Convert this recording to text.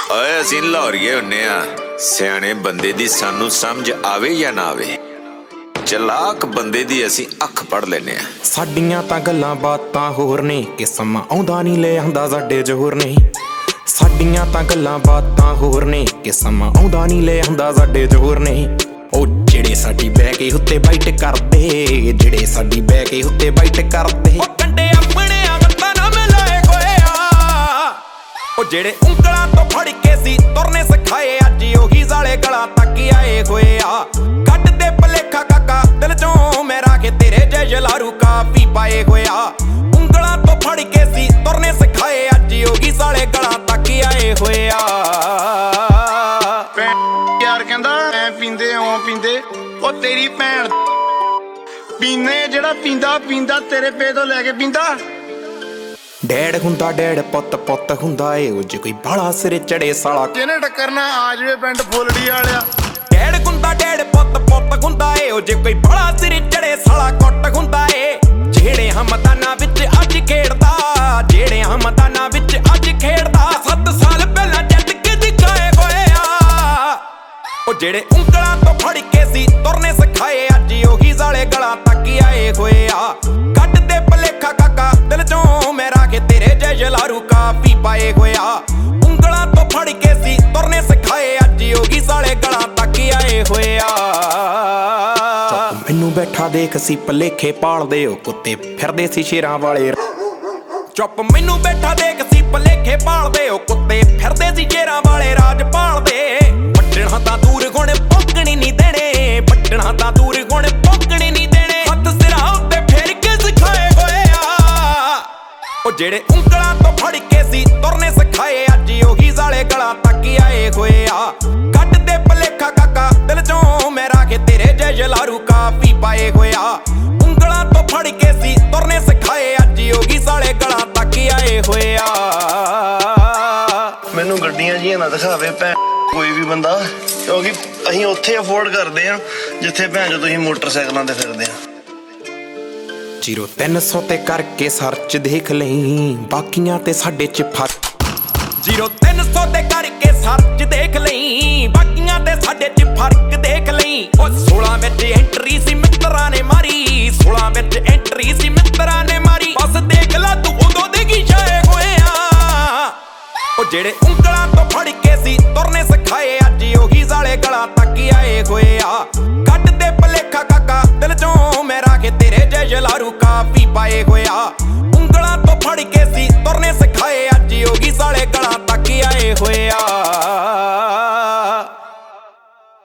ਓਏ ਅਸੀਂ ਲਾਹੌਰੀਏ ਹੁੰਨੇ ਆ। ਸਿਆਣੇ ਬੰਦੇ ਦੀ ਸਾਨੂੰ ਸਮਝ ਆਵੇ ਜਾਂ ਨਾ ਆਵੇ, ਚਲਾਕ ਬੰਦੇ ਦੀ ਅਸੀਂ ਅੱਖ ਪੜ ਲੈਨੇ ਆ। ਸਾਡੀਆਂ ਤਾਂ ਗੱਲਾਂ ਬਾਤਾਂ ਹੋਰ ਨੇ ਕਿ ਸਮਾਂ ਆਉਂਦਾ ਨਹੀਂ ਲੈ ਆਂਦਾ ਸਾਡੇ ਜ਼ੋਰ ਨੇ। ਸਾਡੀਆਂ ਤਾਂ ਗੱਲਾਂ ਬਾਤਾਂ ਹੋਰ ਨੇ ਕਿ ਸਮਾਂ ਆਉਂਦਾ ਨਹੀਂ ਲੈ ਆਂਦਾ ਸਾਡੇ ਜ਼ੋਰ ਨੇ। ਉਹ ਜਿਹੜੇ ਸਾਡੀ ਬਹਿ ਕੇ ਉੱਤੇ ਬਾਈਟ ਕਰਦੇ, ਜਿਹੜੇ ਸਾਡੀ ਬਹਿ ਕੇ ਉੱਤੇ ਬਾਈਟ ਕਰਦੇ, ਉਹ ਕੰਡੇ ਆਪਣੇ ਆਗਤਾਂ ਨਾ ਮਿਲਾਏ ਗੋਇਆ। ਉਹ ਜਿਹੜੇ ਉਂਗਲਾਂ ਤੋਂ ਫੜ ਕੇ ਸੀ ਤੁਰਨੇ ਸਿਖਾਏ, ਅੱਜ ਉਹੀ ਜ਼ਾਲੇ ਗਲਾਂ ਤੱਕ ਆਏ ਹੋਏ ਆ। ਕੱਢ ਦੇ ਭਲੇਖਾ ਕਾਕਾ ਦਿਲ ਚੋਂ ਮੇਰਾ ਕਿ ਤੇਰੇ ਜੇ ਜਲਾਰੂ ਕਾਫੀ ਪਾਏ ਹੋਇਆ। ਉਂਗਲਾਂ ਤੋਂ ਫੜ ਕੇ ਸੀ ਤੁਰਨੇ ਸਿਖਾਏ, ਅੱਜ ਉਹੀ ਜ਼ਾਲੇ ਗਲਾਂ ਤੱਕ ਆਏ ਹੋਏ ਆ। ਯਾਰ ਕਹਿੰਦਾ ਐ ਪੀਂਦੇ ਓ ਪੀਂਦੇ, ਉਹ ਤੇਰੀ ਭੈਣ ਪੀਨੇ ਜਿਹੜਾ ਪੀਂਦਾ ਪੀਂਦਾ ਤੇਰੇ ਪੇ ਤੋਂ ਲੈ ਕੇ ਪੀਂਦਾ। ਡੈਡ ਹੁੰਦਾ ਡੈਡ, ਪੁੱਤ ਪੁੱਤ ਹੁੰਦਾ ਏ। ਉਹ ਜੇ ਕੋਈ ਬਾਲਾ ਸਿਰੇ ਚੜੇ ਸਾਲਾ ਜਿਹਨੇ ਟੱਕਰਨਾ ਆ ਜਵੇ ਪਿੰਡ ਫੁੱਲੜੀ ਵਾਲਿਆ। ਡੈਡ ਹੁੰਦਾ ਡੈਡ, ਪੁੱਤ ਪੁੱਤ ਹੁੰਦਾ ਏ। ਉਹ ਜੇ ਕੋਈ ਬਾਲਾ ਸਿਰੇ ਚੜੇ ਸਾਲਾ ਕੁੱਟ ਹੁੰਦਾ ਏ। ਜਿਹੜੇ ਹਮਦਾਨਾਂ ਵਿੱਚ ਅੱਜ ਖੇਡਦਾ, ਜਿਹੜੇ ਹਮਦਾਨਾਂ ਵਿੱਚ ਅੱਜ ਖੇਡਦਾ, 7 ਸਾਲ ਪਹਿਲਾਂ ਜਿੱਤ ਕੇ ਦਿਖਾਏ ਹੋਏ ਆ। ਉਹ ਜਿਹੜੇ ਉਂਗਲਾਂ ਤੋਂ ਫੜ ਕੇ ਸੀ ਤੁਰਨੇ ਸਿਖਾਏ, ਅੱਜ ਉਹੀ ਜ਼ਾਲੇ ਗਲਾਂ ਤੱਕ ਆਏ ਹੋਏ ਆ। ਕੱਢ ਦੇ ਭਲੇਖਾ ਕਾਕਾ ਦਿਲ ਚੋਂ ਮੇਰਾ ਕਿ ਤੇਰੇ ਜੇ ਜਲਾਰੂ ਕਾਫੀ ਪਾਏ ਹੋਇਆ। ਉਂਗਲਾਂ ਤੋਂ ਫੜ ਕੇ ਸੀ ਤੁਰਨੇ ਸਿਖਾਏ, ਅੱਜ ਉਹੀ ਜ਼ਾਲੇ ਗਲਾਂ ਤੱਕ ਆਏ ਹੋਏ ਆ। ਮੈਨੂੰ ਬੈਠਾ ਦੇਖ ਸੀ ਭਲੇਖੇ ਪਾਲਦੇ, ਉਹ ਕੁੱਤੇ ਫਿਰਦੇ ਸੀ ਸ਼ੇਰਾਂ ਵਾਲੇ। ਚੁੱਪ ਮੈਨੂੰ ਬੈਠਾ ਦੇਖ ਸੀ ਭਲੇਖੇ ਪਾਲਦੇ, ਉਹ ਕੁੱਤੇ ਫਿਰਦੇ ਸੀ ਸ਼ੇਰਾਂ ਵਾਲੇ ਰਾਜ ਪਾਲਦੇ। ਵੱਢਣਾ ਤਾਂ ਦੂਰ ਗੁਣ ਪੌਂਕਣੀ ਨਹੀਂ ਦੇਣੇ, ਵੱਢਣਾ ਤਾਂ ਦੂਰ ਗੁਣ ਪੌਂਕਣੀ ਨਹੀਂ ਦੇਣੇ। ਹੱਥ ਸਿਰਾਂ ਉੱਤੇ ਫੇਰ ਕੇ ਸਿਖਾਏ ਹੋਏ ਆ। ਉਹ ਜਿਹੜੇ ਉਂਗਲਾਂ ਤੋਂ ਫੜ ਕੇ ਸੀ ਤੁਰਨੇ ਸਿਖਾਏ, ਅੱਜ ਉਹੀ ਜ਼ਾਲੇ ਗਲਾਂ ਤੱਕ ਆਏ ਹੋਏ ਆ। ਕੱਢ ਦੇ ਭਲੇਖਾ ਕਾਕਾ ਦਿਲ ਚੋਂ ਮੇਰਾ ਕਿ ਤੇਰੇ ਜੇ ਜਲਾਰੂ ਕਾਫੀ ਪਾਏ ਹੋਇਆ। ਉਂਗਲਾਂ ਤੋਂ ਫੜ ਕੇ ਸੀ ਤੁਰਨੇ ਸਿਖਾਏ, ਅੱਜ ਉਹੀ ਜ਼ਾਲੇ ਗਲਾਂ ਤੱਕ ਆਏ ਹੋਏ ਆ। ਮੈਨੂੰ ਗੱਡੀਆਂ ਜੀਆਂ ਨਾ ਦਿਖਾਵੇ ਭੈਣ ਕੋਈ ਵੀ ਬੰਦਾ, ਕਿਉਂਕਿ ਅਸੀਂ ਉੱਥੇ ਅਫੋਰਡ ਕਰਦੇ ਆ ਜਿੱਥੇ ਭੈਣ ਜੋ ਤੁਸੀਂ ਮੋਟਰਸਾਈਕਲਾਂ ਤੇ ਫਿਰਦੇ ਆ। 0300 ਤੇ ਕਰਕੇ ਸਰਚ ਦੇਖ ਲਈ, ਬਾਕੀਆਂ ਤੇ ਸਾਡੇ ਚ ਫਰਕ। 0300 ਤੇ ਕਰਕੇ ਸਰਚ ਦੇਖ ਲਈ, ਬਾਕੀਆਂ ਤੇ ਸਾਡੇ ਚ ਫਰਕ ਦੇਖ ਲਈ। ਉਹ 16 ਵਿੱਚ ਐਂਟਰੀ ਸੀ ਮਿੱਤਰਾਂ ਨੇ ਮਾਰੀ, 16 ਵਿੱਚ ਐਂਟਰੀ ਸੀ ਮਿੱਤਰਾਂ ਨੇ ਮਾਰੀ। ਬਸ ਦੇਖ ਲਾ ਤੂੰ ਉਦੋਂ ਦੇ ਕੀ ਛਾਏ ਹੋਏ ਆ। ਉਹ ਜਿਹੜੇ ਉਂਗਲਾਂ ਤੋਂ ਫੜ ਕੇ ਸੀ ਤੁਰਨੇ ਸਿਖਾਏ, ਅੱਜ ਉਹੀ ਜ਼ਾਲੇ ਗਲਾਂ ਤੱਕ ਆਏ ਹੋਏ ਆ। ਕੱਢ ਦੇ ਭਲੇਖਾ ਕਾਕਾ ਦਿਲ ਚੋਂ ਮੇਰਾ ਕਿ ਤੇਰੇ ਜੇ ਜਲਾਰੂ ਕਾਫੀ ਪਾਏ ਹੋਇਆ। ਉਂਗਲਾਂ ਤੋਂ ਫੜ ਕੇ ਸੀ ਤੁਰਨੇ ਸਿਖਾਏ, ਅੱਜ ਉਹੀ ਜ਼ਾਲੇ ਗਲਾਂ ਤੱਕ ਆਏ ਹੋਏ ਆ।